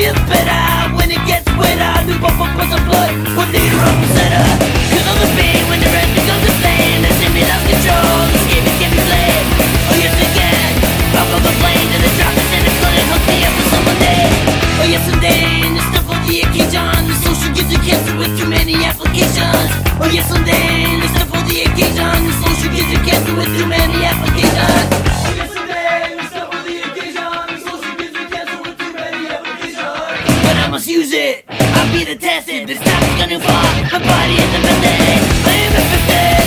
feels better when it gets wetter. New bubble puts of blood, we'll need a rubble setter. Cause all the pain when the rest becomes a flame. That's in me lost control, this game is getting played. Oh yes again, I'll go the plane to the droppers and the flood and hook me up for some day. Oh yes someday, and the stuff for the occasion. The social gets you cancer with too many applications. Oh yes someday, and the stuff for the occasion. The social gets you cancer with too many applications. Oh yes someday, and the stuff for the occasion. The social gets you cancer with too many applications. But I must use it, I'll be the tested. But it's time to go new far, my body is a building. I am a